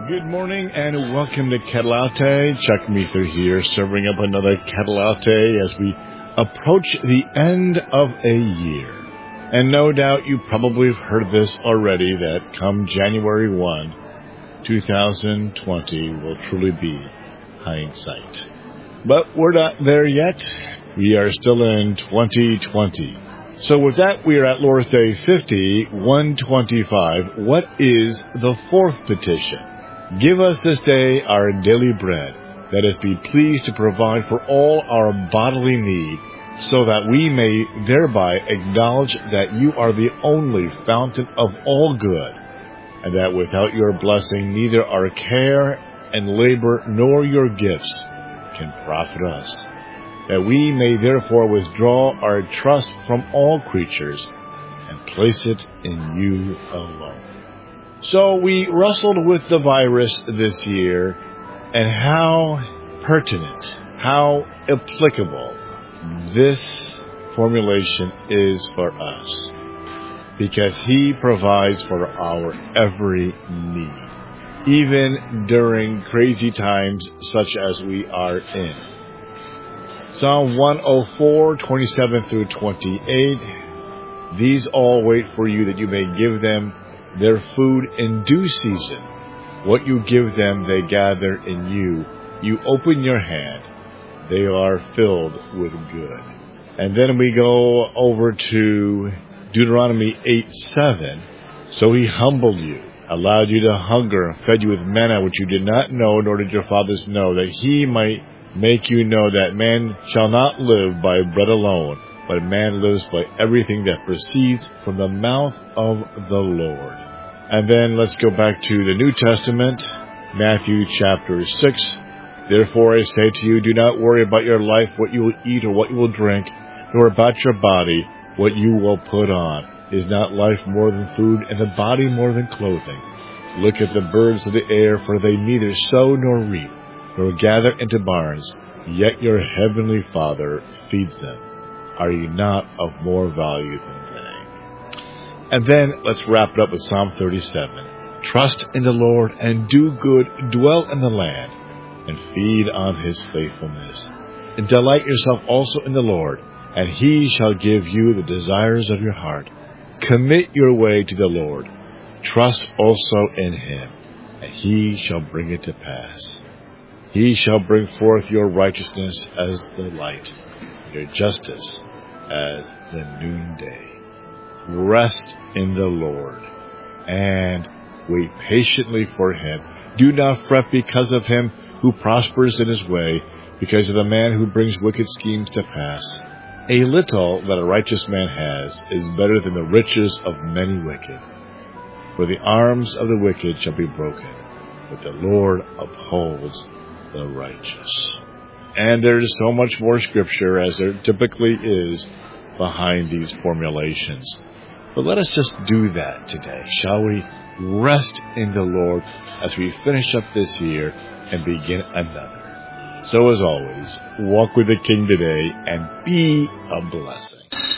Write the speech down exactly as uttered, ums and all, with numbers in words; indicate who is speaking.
Speaker 1: Good morning and welcome to Kettle Latte. Chuck Mather here, serving up another Kettle Latte as we approach the end of a year. And no doubt you probably have heard this already, that come January first, twenty twenty will truly be hindsight. But we're not there yet. We are still in twenty twenty. So with that, we are at Lord's Day fifty, one twenty-five. What is the fourth petition? Give us this day our daily bread. Let us be pleased to provide for all our bodily need, so that we may thereby acknowledge that you are the only fountain of all good, and that without your blessing neither our care and labor nor your gifts can profit us. That we may therefore withdraw our trust from all creatures and place it in you alone. So we wrestled with the virus this year and how pertinent, how applicable this formulation is for us, because he provides for our every need, even during crazy times such as we are in. Psalm one oh four, twenty-seven through twenty-eight. These all wait for you, that you may give them their food in due season. What you give them, they gather in you. You open your hand, they are filled with good. And then we go over to Deuteronomy eight seven. So he humbled you, allowed you to hunger, and fed you with manna, which you did not know, nor did your fathers know, that he might make you know that man shall not live by bread alone, but man lives by everything that proceeds from the mouth of the Lord. And then let's go back to the New Testament, Matthew chapter six. Therefore I say to you, do not worry about your life, what you will eat or what you will drink, nor about your body, what you will put on. Is not life more than food, and the body more than clothing? Look at the birds of the air, for they neither sow nor reap, nor gather into barns, yet your heavenly Father feeds them. Are you not of more value than they? And then let's wrap it up with Psalm thirty-seven. Trust in the Lord and do good, dwell in the land, and feed on his faithfulness. And delight yourself also in the Lord, and he shall give you the desires of your heart. Commit your way to the Lord. Trust also in him, and he shall bring it to pass. He shall bring forth your righteousness as the light, your justice as the noonday. Rest in the Lord and wait patiently for him. Do not fret because of him who prospers in his way, because of the man who brings wicked schemes to pass. A little that a righteous man has is better than the riches of many wicked. For the arms of the wicked shall be broken, but the Lord upholds the righteous. And there's so much more scripture, as there typically is, behind these formulations. But let us just do that today, shall we? Rest in the Lord as we finish up this year and begin another. So as always, walk with the King today and be a blessing.